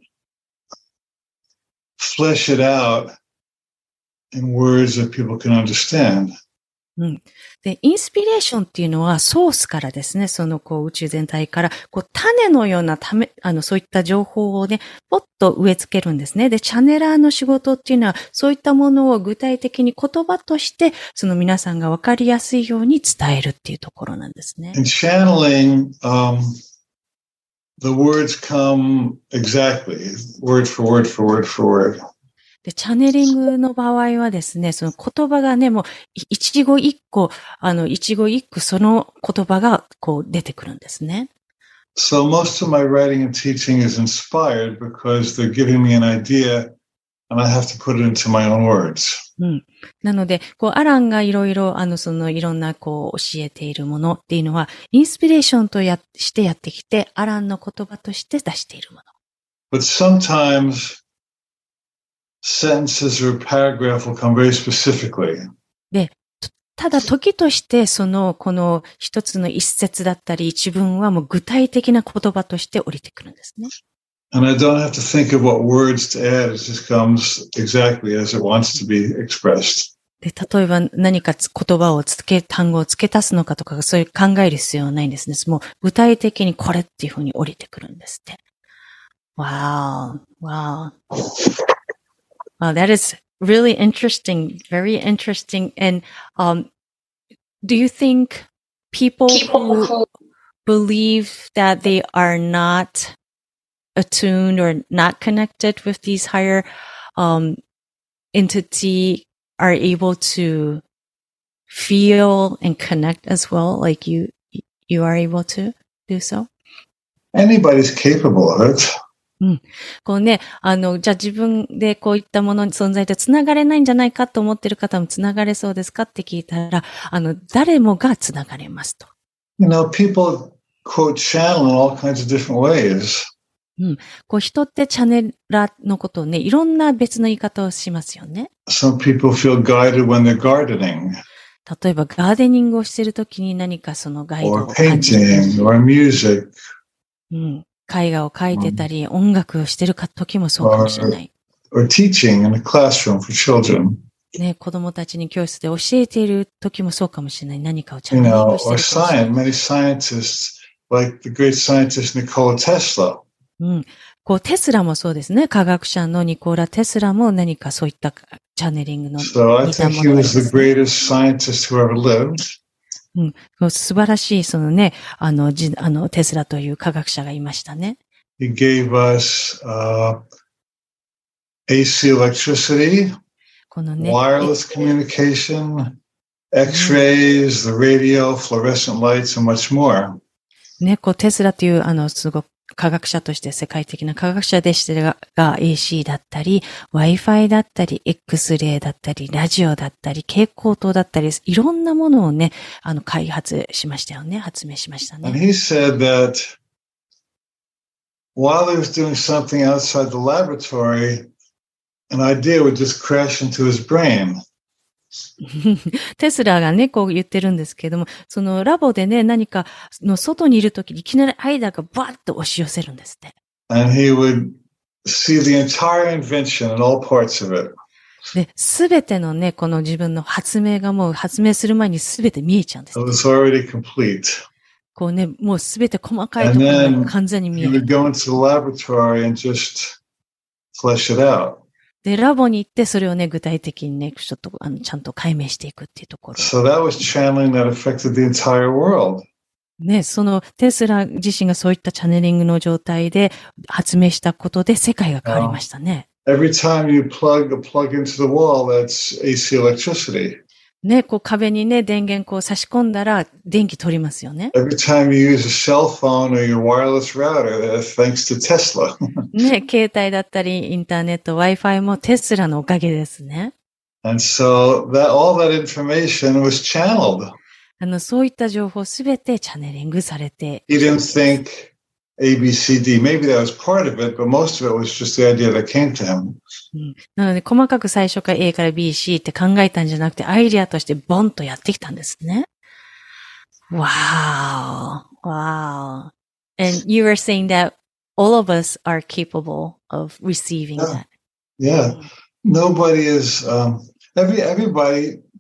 flesh it out in words that people can understand. うん。で、インスピレーションっていうのはソースからですね、そのこう宇宙全体から、こう種のようなため、あの、そういった情報をね、ポッと植え付けるんですね。で、チャネラーの仕事っていうのは、そういったものを具体的に言葉として、その皆さんがわかりやすいように伝えるっていうところなんですね。 In channeling, um, the words come exactly, word for word for word for word. で、チャネリングの場合はですね、その言葉がね、もう一語一個、あの、一語一句その言葉がこう出てくるんですね。 So most of my writing and teaching is inspired because they're giving me an idea and I have to put it into my own words. うん。なので、こう、アランがいろいろ、あの、そのいろんな、こう、教えているものっていうのは、インスピレーションとや、してやってきて、アランの言葉として出しているもの。 But sometimes sentences or a paragraph will come very specifically. で、ただ時としてそのこの一つの一節だったり一文はもう具体的な言葉として降りてくるんですね。 And I don't have to think of what words to add. It just comes exactly as it wants to be expressed. で、例えば何か言葉をつけ、単語を付け足すのかとかそういう考える必要はないんですね。もう具体的にこれっていうふうに降りてくるんですって。Wow, wow. Wow, that is really interesting, very interesting. And um, do you think people who believe that they are not attuned or not connected with these higher um, entity are able to feel and connect as well, like you you are able to do so? Anybody's capable of it. うん。こうね、あの、じゃあ自分でこういったものに存在と繋がれないんじゃないかと思っている方も繋がれそうですかって聞いたら、あの、誰もが繋がれますと。 You know, people quote channel in all kinds of different ways. うん。こう人ってチャネラのことをね、いろんな別の言い方をしますよね。 Some people feel guided when they're gardening. 例えばガーデニングをしているときに何かそのガイド or を感じる。 painting or music. うん。絵画を描いてたり、音楽をしてる時もそうかもしれない。 or, or teaching in a classroom for children. ね、子供たちに教室で教えている時もそうかもしれない。何かをチャ You ネリング know, してい or るかもしれない。 science, many scientists, like the great scientist Nikola Tesla. うん。こう、テスラもそうですね。科学者のニコラ・テスラも何かそういったチャネリングの似た So I も think の he がありま was the すね。 greatest scientist who ever lived. うん。素晴らしい、そのね、あの、じ、あの、テスラという科学者がいましたね。 He gave us uh, A C electricity, このね、 wireless communication, X-rays, the radio, fluorescent lights, and much more. ね、こう、テスラという、あの、すごく科学者として世界的な科学者でしたが、が エーシー だったり、Wi-Fi だったり、X レイだったり、ラジオだったり、蛍光灯だったり、いろんなものをね、あの、開発しましたよね。発明しましたね。 And he said that while he was doing something outside the laboratory, an idea would just crash into his brain. テスラがね、こう言ってるんですけども、そのラボでね、何かの外にいるときにいきなりアイデアがバーッと押し寄せるんですって。 And he would see the entire invention and all parts of it. で、すべてのね、この自分の発明がもう発明する前にすべて見えちゃうんです。 It was already complete. こうね、もうすべて細かいところが完全に見え He る。 would go into the laboratory and just flesh it out. で、ラボに行ってそれをね、具体的にね、ちょっとあのちゃんと解明していくっていうところ。 So that was channeling that affected the entire world. ね、そのテスラ自身がそういったチャネリングの状態で発明したことで世界が変わりましたね。 Every time you plug a plug into the wall, that's A C electricity. ね、こう壁にね、電源こう差し込んだら電気取りますよね。 Every time you use a cell phone or your wireless router, that's thanks to Tesla. ね、携帯だったりインターネット、Wi-Fi もテスラのおかげですね。 And so that all that information was channeled. あの、そういった情報すべてチャネリングされて。 He didn't think A, B, C, D. Maybe that was part of it, but most of it was just the idea that came to him. うん、なので、細かく最初から A から B、C って考えたんじゃなくて、アイデアとしてボンとやってきたんですね。Wow. Wow. And you were saying that all of us are capable of receiving Yeah. that. Yeah. Nobody is, um, every, everybody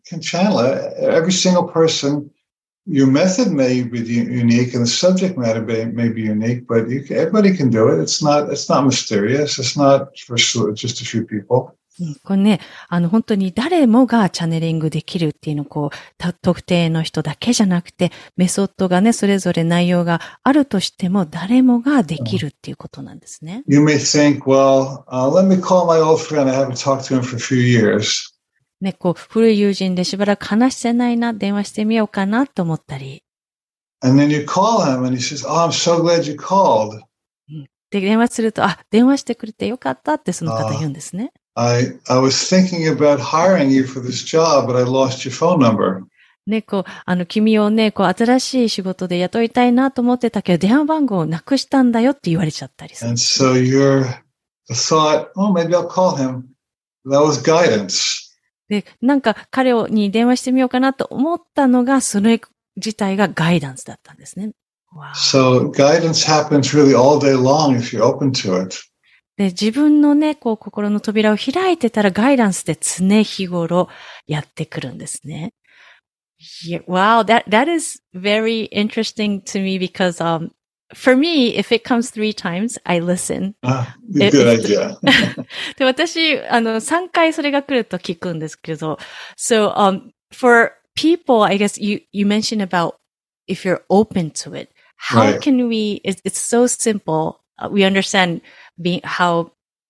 can channel it. Every single person, your method may be unique and the subject matter may, may be unique, but you can, everybody can do it. It's not, it's not mysterious. It's not for just a few people. うん、これね、あの本当に誰もがチャネリングできるっていうのをこう、特定の人だけじゃなくて、メソッドがね、それぞれ内容があるとしても、誰もができるっていうことなんですね。 You may think, well, uh, let me call my old friend. I haven't talked to him for a few years. ね、こう、古い友人でしばらく話してないな、電話してみようかなと思ったり。 And then you call him and he says, oh, I'm so glad you called. で、電話すると、あ、電話してくれてよかったってその方言うんですね。 I, I was thinking about hiring you for this job, but I lost your phone number. ね、こう、あの、君をね、こう、新しい仕事で雇いたいなと思ってたけど、電話番号をなくしたんだよって言われちゃったりする。 And so your thought, oh, maybe I'll call him. That was guidance. で、なんか彼に電話してみようかなと思ったのが、それ自体がガイダンスだったんですね。Wow. So guidance happens really all day long if you're open to it. で、自分のね、こう、心の扉を開いてたら、ガイダンスで常日頃やってくるんですね。Yeah, wow, that, that is very interesting to me because, um, for me, if it comes three times, I listen. Ah, good idea. で、私、あの、三回それが来ると聞くんですけど、so, um, for people, I guess you, you mentioned about if you're open to it, how Right. can we, it's, it's so simple. We understand being, how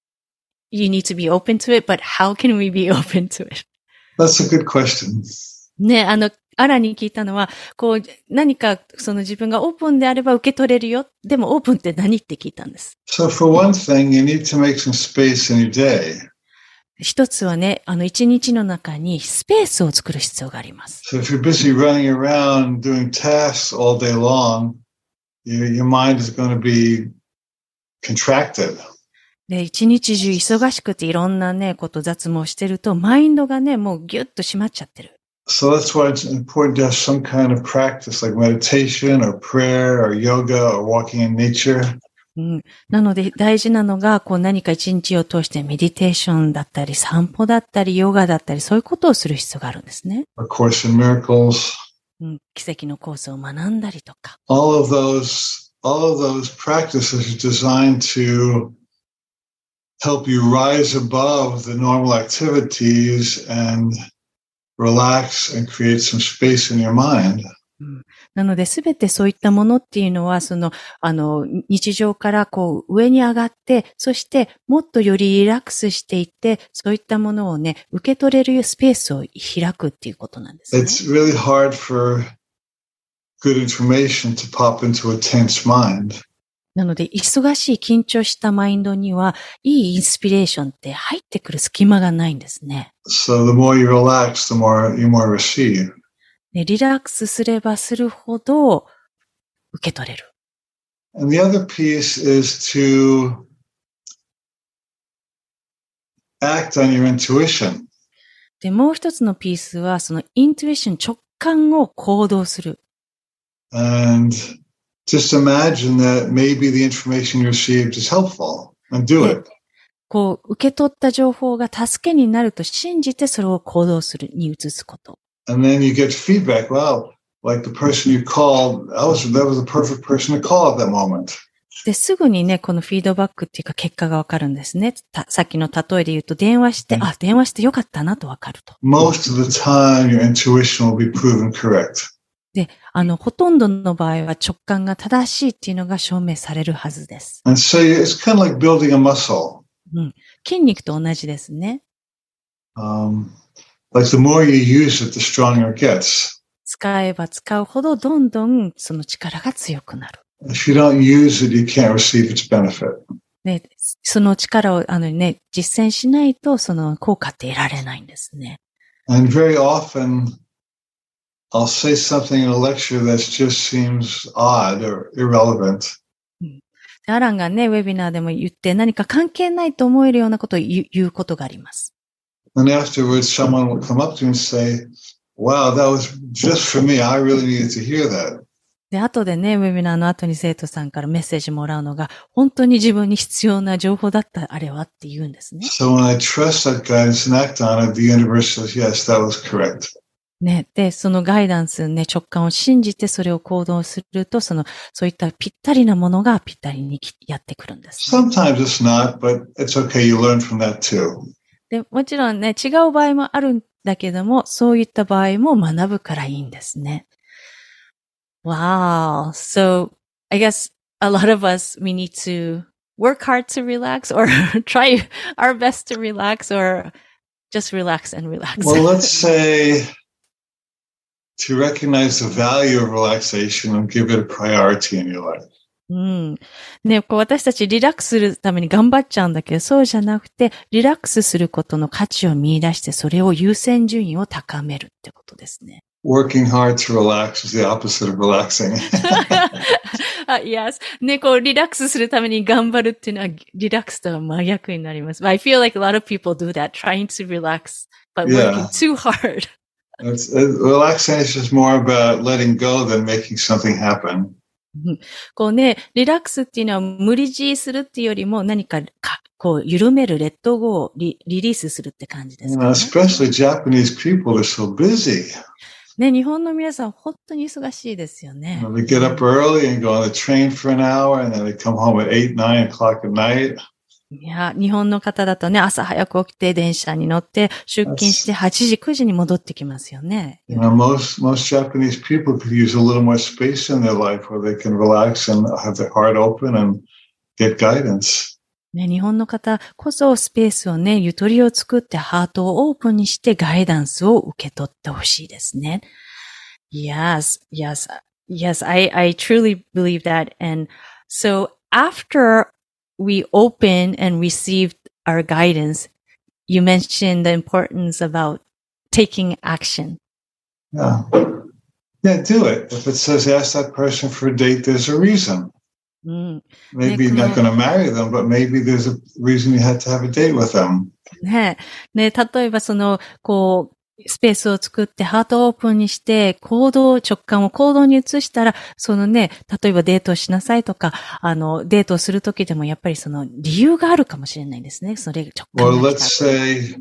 you need to be open to it, but how can we be open to it? That's a good question. ね、あの、アラに聞いたのは、こう、何かその自分がオープンであれば受け取れるよ。でもオープンって何って聞いたんです。 So for one thing, you need to make some space in your day. 一つはね、あの一日の中にスペースを作る必要があります。 So if you're busy running around doing tasks all day long, your, your mind is going to be contracted. で、一日中忙しくていろんなね、こと雑務をしてると、マインドがね、もうギュッと締まっちゃってる。 So that's why it's important to have some kind of practice like meditation or prayer or yoga or walking in nature. うん、なので大事なのが、こう何か一日を通してメディテーションだったり、散歩だったり、ヨガだったり、そういうことをする必要があるんですね。 A Course in Miracles. うん、奇跡のコースを学んだりとか。 All of those, all of those practices are designed to help you rise above the normal activities and relax and create some space in your mind. うん、なので、すべてそういったものっていうのは、その、あの、日常からこう、上に上がって、そして、もっとよりリラックスしていって、そういったものをね、受け取れるスペースを開くっていうことなんですね。 It's really hard for good information to pop into a tense mind. なので、忙しい緊張したマインドには、いいインスピレーションって入ってくる隙間がないんですね。 So the more you relax, the more you more receive. で、リラックスすればするほど受け取れる。 And the other piece is to act on your intuition. で、もう一つのピースは、そのイントゥイション、直感を行動する。 And just imagine that maybe the information you received is helpful and do it. こう、受け取った情報が助けになると信じてそれを行動するに移すこと。 And then you get feedback. Wow, like the person you called, that was, that was the perfect person to call at that moment. で、すぐにね、このフィードバックっていうか結果がわかるんですね。さっきの例えで言うと電話して、うん、あ、電話してよかったなとわかると。 Most of the time, your intuition will be proven correct. で、あの、ほとんどの場合は直感が正しいっていうのが証明されるはずです。 And so it's kind of like building a muscle. うん。筋肉と同じですね。 Um, like the more you use it, the stronger it gets. 使えば使うほどどんどんその力が強くなる。 If you don't use it, you can't receive its benefit. で、その力をあのね、実践しないとその効果って得られないんですね。 And very often, I'll say something in a lecture that just seems odd or irrelevant. アランがね、ウェビナーでも言って何か関係ないと思えるようなことを言う、言うことがあります。 And afterwards, someone will come up to me and say, wow, that was just for me. I really needed to hear that. で、後でね、ウェビナーの後に生徒さんからメッセージもらうのが、本当に自分に必要な情報だった、あれはって言うんですね。 So when I trust that guidance and act on it, the universe says, yes, that was correct. ね。で、そのガイダンスね、直感を信じてそれを行動すると、その、そういったぴったりなものがぴったりにやってくるんです、 ね。Sometimes it's not, but it's okay. You learn from that too. で、もちろんね、違う場合もあるんだけども、そういった場合も学ぶからいいんですね。Wow. So, I guess a lot of us, we need to work hard to relax or try our best to relax or just relax and relax. Well, let's say to recognize the value of relaxation and give it a priority in your life. うん。ね、こう私たちリラックスするために頑張っちゃうんだけど、そうじゃなくて、リラックスすることの価値を見出して、それを優先順位を高めるってことですね。 Working hard to relax is the opposite of relaxing. uh, yes. ね、こうリラックスするために頑張るっていうのは、リラックスとは真逆になります。But I feel like a lot of people do that, trying to relax, but Yeah. working too hard. It's, it, relaxation is more about letting go than making something happen. こうね、リラックスっていうのは無理強いするっていうよりも何かかこう緩める、レッドゴーを リ, リリースするって感じですかね。 Especially Japanese people are so busy. ね、日本の皆さん本当に忙しいですよね。 They get up early and go on the train for an hour and then they come home at eight, nine o'clock at night. いや、日本の方だとね、朝早く起きて電車に乗って出勤してはちじ、くじに戻ってきますよね。 You know, most, most Japanese people could use a little more space in their life where they can relax and have their heart open and get guidance. ね、日本の方こそスペースをね、ゆとりを作ってハートをオープンにしてガイダンスを受け取ってほしいですね。Yes, yes, yes, I, I truly believe that. And so after we open and received our guidance, you mentioned the importance about taking action. Yeah. Yeah, do it. If it says ask that person for a date, there's a reason. うん、 Maybe you're not going to marry them, but maybe there's a reason you had to have a date with them. ねえ、ねえ、例えばその、こう、スペースを作ってハートをオープンにして行動、直感を行動に移したら、そのね、例えばデートをしなさいとか、あの、デートをするときでもやっぱりその理由があるかもしれないですね。それ直感が Or 来た。 let's say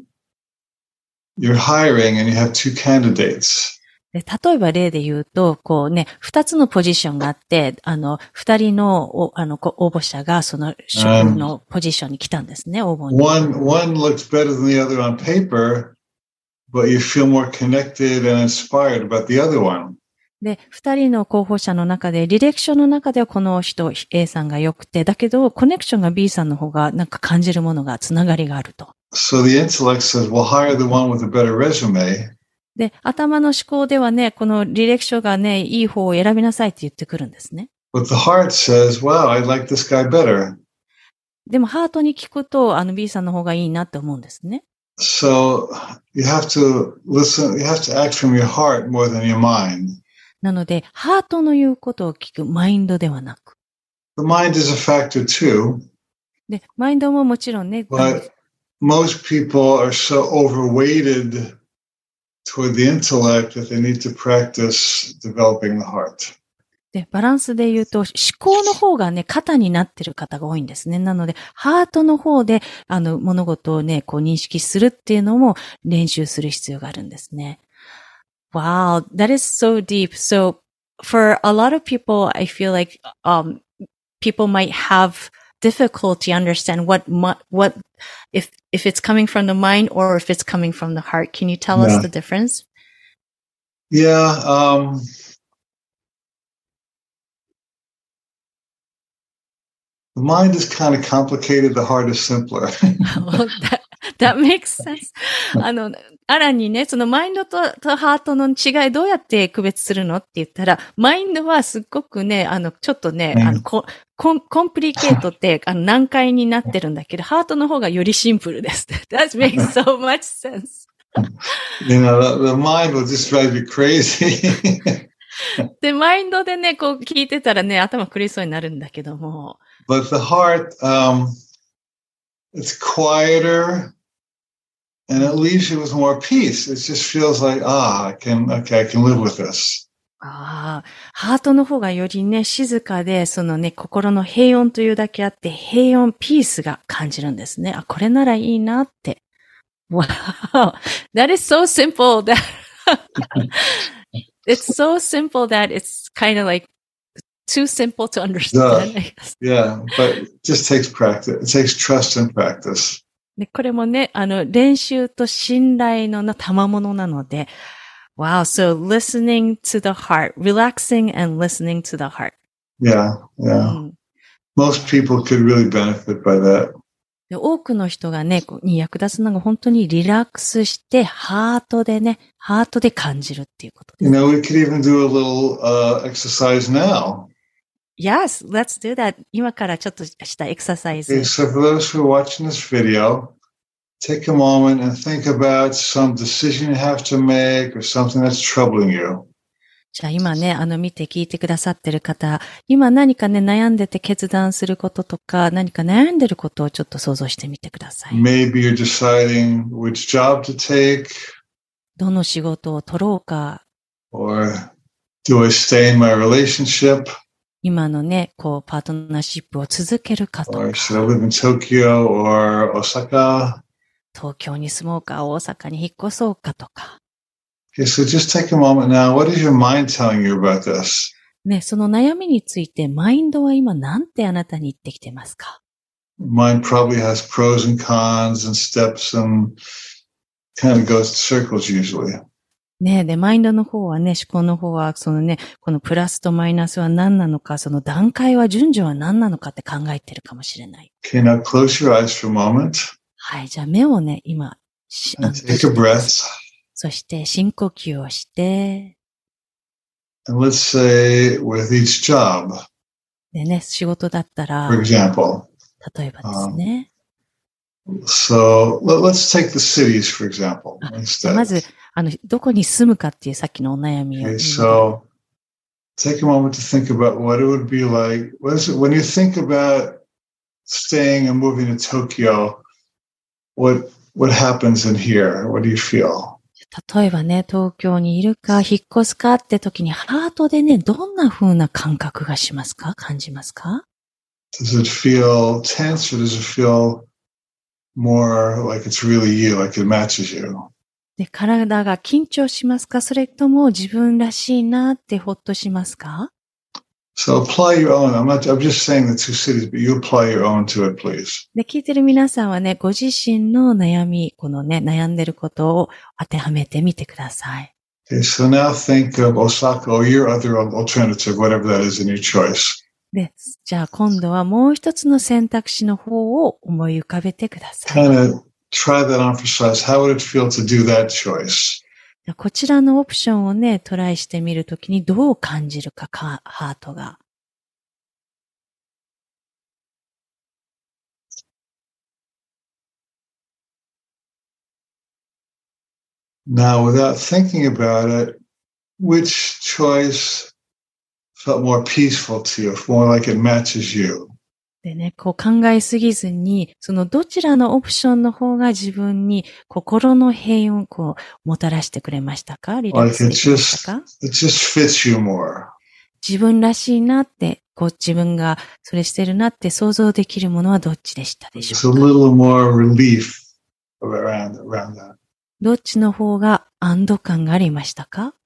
you're hiring and you have two candidates. で例えば例で言うと、こうね、二つのポジションがあって、あの、二人の、あの、応募者がその職のポジションに来たんですね、応募に。 One, one looks better than the other on paper.But you feel more connected and inspired about the other one. で、二人の候補者の中で、履歴書の中ではこの人 A さんが良くて、だけどコネクションが B さんの方がなんか感じるものがつながりがあると。 So the intellect says, we'll hire the one with a better resume. で、頭の思考ではね、この履歴書がね、いい方を選びなさいって言ってくるんですね。 But the heart says, wow, I like this guy better. でもハートに聞くと、あの B さんの方がいいなって思うんですね。 So you have to listen, you have to act from your heart more than your mind. なので、ハートの言うことを聞く、マインドではなく。 The mind is a factor too. で、マインドももちろんね。 But most people are so overweighted toward the intellect that they need to practice developing the heart. で、バランスで言うと、思考の方がね、肩になってる方が多いんですね。なので、ハートの方で、あの、物事をね、こう認識するっていうのも練習する必要があるんですね。Wow, that is so deep. So, for a lot of people, I feel like, um, people might have difficulty understand what, what, if, if it's coming from the mind or if it's coming from the heart. Can you tell yeah. us the difference? Yeah, um, the mind is kind of complicated, the heart is simpler. well, that, that makes sense. あの、アランにね、そのマインドと、とハートの違いどうやって区別するのって言ったら、マインドはすっごくね、あの、ちょっとね、あの、コン、コンプリケートって、あの、難解になってるんだけど、ハートの方がよりシンプルです。That makes so much sense. You know, the, the mind will just drive you crazy. で、マインドでね、こう聞いてたらね、頭狂いそうになるんだけども。 But the heart, um, it's quieter and it leaves you with more peace. It just feels like, ah, I can, okay, I can live with this. ああ、ハートの方がよりね、静かで、そのね、心の平穏というだけあって、平穏、ピースが感じるんですね。あ、これならいいなって。Wow, that is so simple that It's so simple that it's kind of like too simple to understand. Yeah, yeah, but it just takes practice. It takes trust and practice. で、これもね、あの、練習と信頼のな賜物なので、Wow, so listening to the heart, relaxing and listening to the heart. Yeah, yeah. うん、 Most people could really benefit by that. で多くの人がね、こうに役立つのが本当にリラックスして、ハートでね、ハートで感じるっていうことです。 You know, we could even do a little uh, exercise now. Yes, let's do that. 今からちょっとしたエクササイズ。 Okay, so for those who are watching this video, take a moment and think about some decision you have to make or something that's troubling you. じゃあ今ね、あの見て聞いてくださってる方、今何かね、悩んでて決断することとか、何か悩んでることをちょっと想像してみてください。 Maybe you're deciding which job to take. どの仕事を取ろうか。 Or do I stay in my relationship? 今のね、こう、パートナーシップを続けるかとか。 Or should I live in Tokyo or Osaka? 東京に住もうか、大阪に引っ越そうかとか。 Okay, so just take a moment now. What is your mind telling you about this? ね、その悩みについて、マインドは今なんてあなたに言ってきてますか？ Mind probably has pros and cons and steps and kind of goes in circles usually. ね、で、マインドの方はね、思考の方は、そのね、このプラスとマイナスは何なのか、その段階は順序は何なのかって考えてるかもしれない。 Okay, now close your eyes for a moment. はい、じゃあ目をね、今、 And take a breath. そして深呼吸をして、 And let's say with each job, でね、仕事だったら、 for example, 例えばですね。 um, so let, let's take the cities, for example, あ、 instead. まず、あの、どこに住むかっていうさっきのお悩みを。 Okay, so take a moment to think about what it would be like. What is it, when you think about staying and moving to Tokyo, what, what happens in here? What do you feel? 例えばね、東京にいるか、引っ越すかって時に、ハートでね、どんな風な感覚がしますか？感じますか？ Does it feel tense or does it feel more like it's really you, like it matches you? で、体が緊張しますか？それとも自分らしいなってほっとしますか？ So apply your own. I'm not, I'm just saying the two cities, but you apply your own to it, please. で、聞いてる皆さんはね、ご自身の悩み、このね、悩んでることを当てはめてみてください。 Okay, so now think of Osaka or your other alternative, whatever that is in your choice. で、じゃあ今度はもう一つの選択肢の方を思い浮かべてください。 Kind of try that on for size. How would it feel to do that choice? こちらのオプションをね、トライしてみるときにどう感じるか、かハートが。 Now, without thinking about it, which choice felt more peaceful to you, more like it matches you? でね、こう考えすぎずに、そのどちらのオプションの方が自分に心の平穏をこうもたらしてくれましたか？リラックスできましたか？ It just fits you more. 自分らしいなって、こう自分がそれしてるなって想像できるものはどっちでしたでしょ It's a うか？ little more relief around, around that. どっちの方が安堵感がありましたか？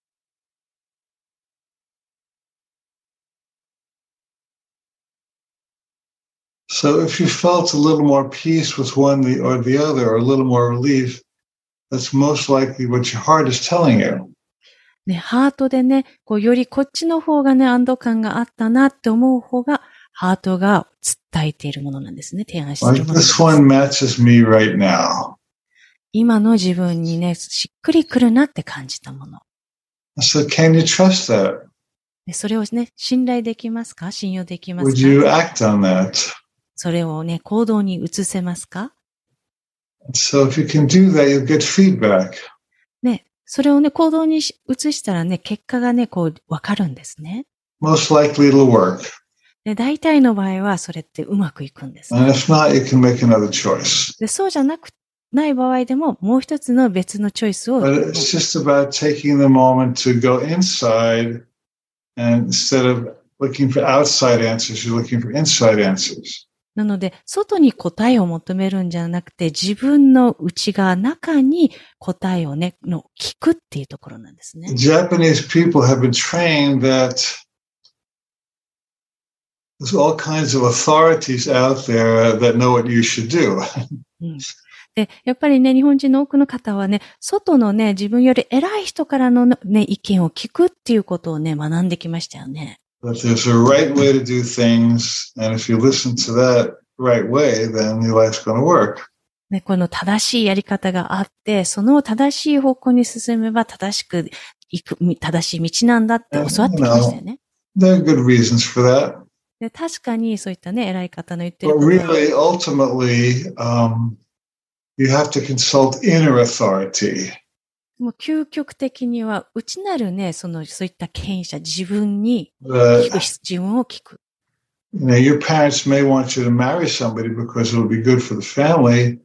So if you felt a little more peace with one or the other, or a little more relief, that's most likely what your heart is telling you. ね、ハートでね、こうよりこっちの方がね、安堵感があったなって思う方が、ハートが伝えているものなんですね。提案している Like ものなんです。 this one matches me right now. 今の自分にね、しっくりくるなって感じたもの。 So can you trust that? でそれをね、信頼できますか？信用できます Would you か？ act on that? それをね、行動に移せますか？ So if you can do that, you'll get feedback. ね、それをね、行動に移したらね、結果がね、こう、わかるんですね。 Most likely it'll work. で、大体の場合は、それってうまくいくんです、ね。 And if not, you can make another choice. で、そうじゃなく、ない場合でも、もう一つの別のチョイスを。 But it's just about taking the moment to go inside, and instead of looking for outside answers, you're looking for inside answers. なので、外に答えを求めるんじゃなくて、自分の内側、中に答えをね、の聞くっていうところなんですね。 Japanese people have been trained that there's all kinds of authorities out there that know what you should do. うんで、やっぱりね、日本人の多くの方はね、外のね、自分より偉い人からのね、意見を聞くっていうことをね、学んできましたよね。 But there's a right way to do things, and if you listen to that right way, then your life's going to work. ね、この正しいやり方があって、その正しい方向に進めば正しく行く、正しい道なんだって教わってきましたよね。 There are good reasons for that. で確かにそういったね、偉い方の言ってる But ことは really, ultimately, um, you have to consult inner authority. もう究極的には、内なるね、その、そういった権威者、自分に That, 聞く、自分を聞く。 you know, your parents may want you to marry somebody because it'll be good for the family,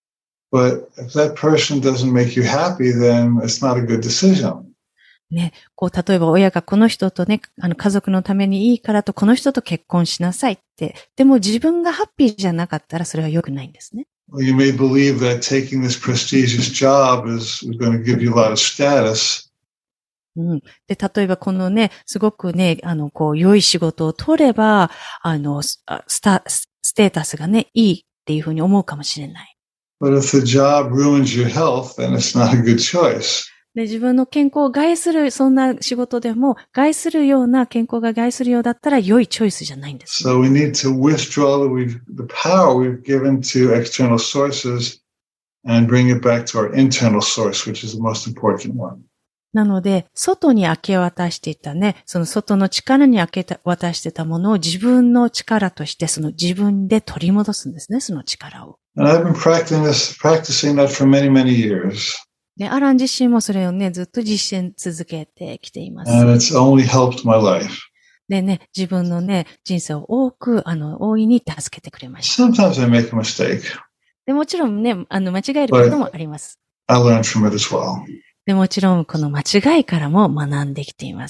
but if that person doesn't make you happy, then it's not a good decision. ね、こう、例えば親がこの人とね、あの、家族のためにいいからと、この人と結婚しなさいって。でも自分がハッピーじゃなかったら、それは良くないんですね。 Well, you may believe that taking this prestigious job is going to give you a lot of status. うん。で、例えばこのね、すごくね、あの、こう、良い仕事を取れば、あの、スタ、ステータスがね、いいっていうふうに思うかもしれない。 But if the job ruins your health, then it's not a good choice. で、自分の健康を害する、そんな仕事でも、害するような、健康が害するようだったら、良いチョイスじゃないんです、ね。 So we need to withdraw the, we've, the power we've given to external sources and bring it back to our internal source, which is the most important one. なので、外に明け渡していたね、その外の力に明け渡してたものを自分の力として、その自分で取り戻すんですね、その力を。 And I've been practicing this, practicing that for many, many years. で、アラン自身もそれをね、ずっと実践続けてきています。 And it's only helped my life. でね、自分のね、人生を多く、あの、大いに助けてくれました。 Sometimes I make a mistake. で、もちろんね、あの、間違えることもあります。 I learn from it as well. で、もちろん、この間違いからも学んできています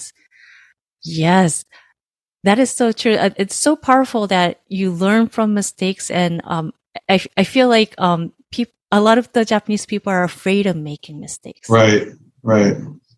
。Yes. That is so true. It's so powerful that you learn from mistakes and, um, I, I feel like, um, people, a lot of the Japanese people are afraid of making mistakes. Right, right.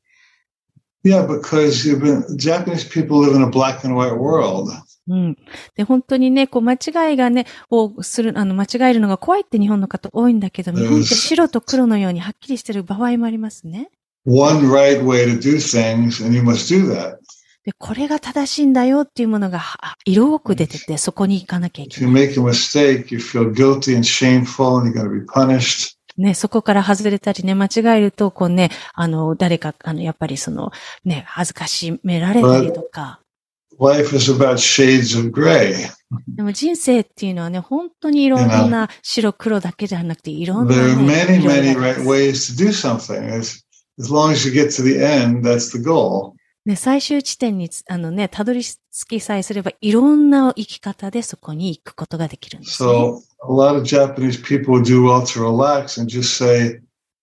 Yeah, because you've been, Japanese people live in a black and white world. うん。で、本当にね、こう、間違いがね、をする、あの、間違えるのが怖いって日本の方多いんだけど、日本って白と黒のようにはっきりしてる場合もありますね。 One right way to do things, and you must do that. で、これが正しいんだよっていうものが色濃く出てて、そこに行かなきゃいけない。 If you make a mistake, you feel guilty and shameful, and you're going to be punished. ね、そこから外れたりね、間違えると、こうね、あの、誰か、あの、やっぱりその、ね、恥ずかしめられたりとか。 Life is about shades of gray. でも人生っていうのはね、本当にいろんな白黒だけじゃなくて、いろんな、ね。 There are many, many right ways to do something. As, as long as you get to the end, that's the goal. ね、最終地点に、あのね、たどり着きさえすれば、いろんな生き方でそこに行くことができるんですね。 So, a lot of Japanese people do well to relax and just say,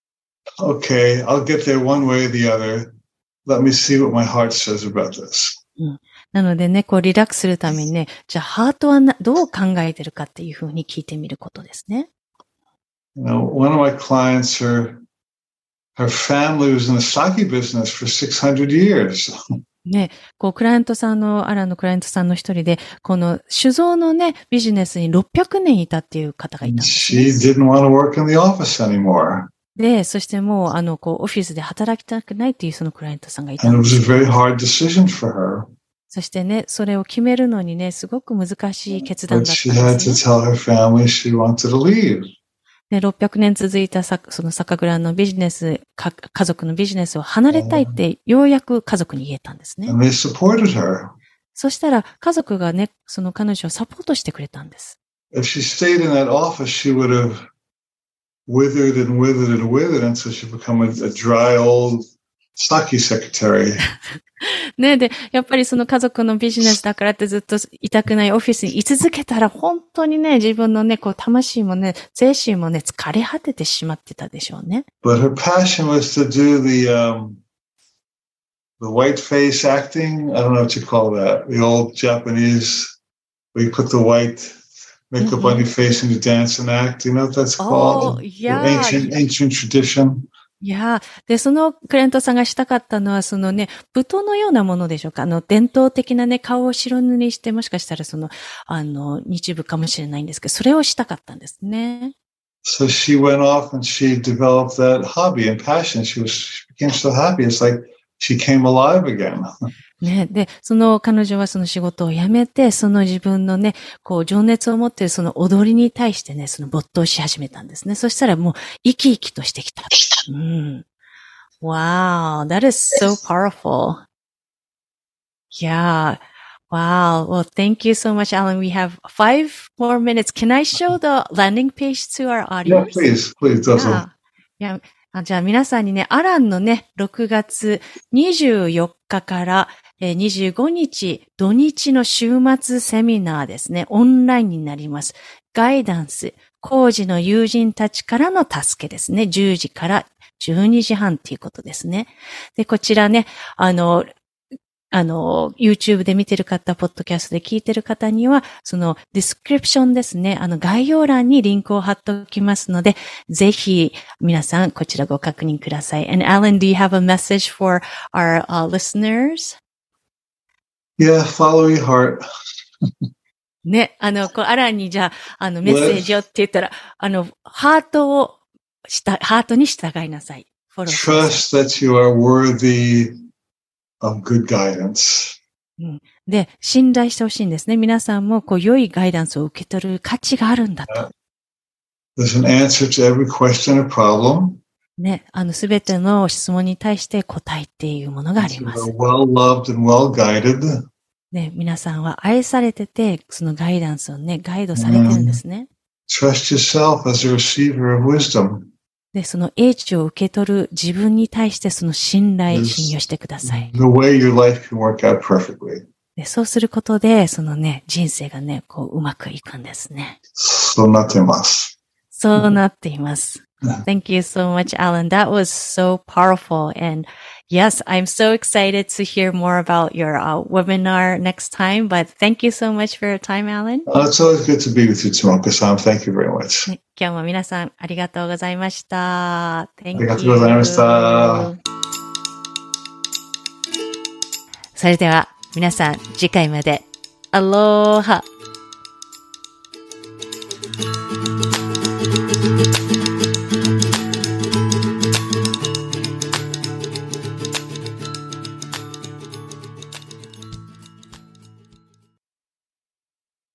okay, I'll get there one way or the other. Let me see what my heart says about this. うん、なのでね、こうリラックスするためにね、じゃあハートはなどう考えてるかっていうふうに聞いてみることですね。 You know, one of my clients, her, her family was in the sake business for six hundred years. ね、こう、クライアントさんの、アランのクライアントさんの一人で、この酒造のね、ビジネスにろっぴゃくねんいたっていう方がいたんですね。 She didn't want to work in the office anymore. で、そしてもう、あの、こう、オフィスで働きたくないっていうそのクライアントさんがいたん And it です。 was a very hard decision for her. そしてね、それを決めるのにね、すごく難しい決断 But だった she んで had す to ね。 tell her family she wanted to leave. で、ろっぴゃくねん続いたさその酒蔵のビジネス、か家族のビジネスを離れたいって、ようやく家族に言えたんですね。 And they supported her. そしたら、家族がね、その彼女をサポートしてくれたんです。 If she stayed in that office, she would have withered and withered and withered until she become a, a dry old sake secretary. ね、で、やっぱりその家族のビジネスだからってずっと痛くないオフィスに居続けたら本当にね、自分のね、こう魂もね、精神もね、疲れ果ててしまってたでしょうね。 But her passion was to do the, um, the white face acting. I don't know what you call that. The old Japanese, where you put the white makeup Mhm. on your face and you dance and act. You know what that's Oh, called? yeah. Ancient, ancient tradition. いやー、で、そのクライアントさんがしたかったのは、そのね、舞踏のようなものでしょうか。あの、伝統的なね、顔を白塗りして、もしかしたらその、あの、日舞かもしれないんですけど、それをしたかったんですね。 So she went off and she developed that hobby and passion. She was, she became so happy. It's like she came alive again. ね、で、その彼女はその仕事を辞めて、その自分のね、こう、情熱を持っているその踊りに対してね、その没頭し始めたんですね。そしたらもう、生き生きとしてきた。うん。Wow, that is so powerful. Yeah. Wow. Well, thank you so much, Alan. We have five more minutes. Can I show the landing page to our Yeah, audience? please, please, どうぞ。 Yeah. Yeah. じゃあ皆さんにね、アランのね、ろくがつにじゅうよっかからにじゅうごにち土日の週末セミナーですね。オンラインになります。ガイダンス、工事の友人たちからの助けですね。じゅうじからじゅうにじはんっていうことですね。で、こちらね、あの、あの、YouTube で見てる方、ポッドキャストで聞いてる方には、そのディスクリプションですね、あの概要欄にリンクを貼っておきますので、ぜひ皆さんこちらご確認ください。And Alan, do you have a message for our、uh, listeners? Yeah, follow your heart. ね、あの、こうアランにじゃあ、あの、メッセージをって言ったら、あの、ハートをした、ハートに従いなさい。フォローしなさい。 Trust that you are worthy of good guidance. うん、で、信頼してほしいんですね。皆さんもこう良いガイダンスを受け取る価値があるんだと。 There's an answer to every question or problem. ね、あのすべての質問に対して答えっていうものがありま You す。 are well loved and well guided. ね、皆さんは愛されてて、そのガイダンスをね、ガイドされてるんですね。 Trust yourself as a receiver of wisdom. で、その英知を受け取る自分に対してその信頼、信用してください。 The way your life can work out perfectly. で、そうすることで、そのね、人生がね、こう、うまくいくんですね。 そうなってます。 そうなっています。Thank you so much, Alan. That was so powerful. And yes, I'm so excited to hear more about your uh, webinar next time. But thank you so much for your time, Alan. Uh, it's always good to be with you, Tomoka-san. Thank you very much. ね、今日も皆さんありがとうございました。Thank you. ありがとうございました。 それでは皆さん次回まで。アローハ。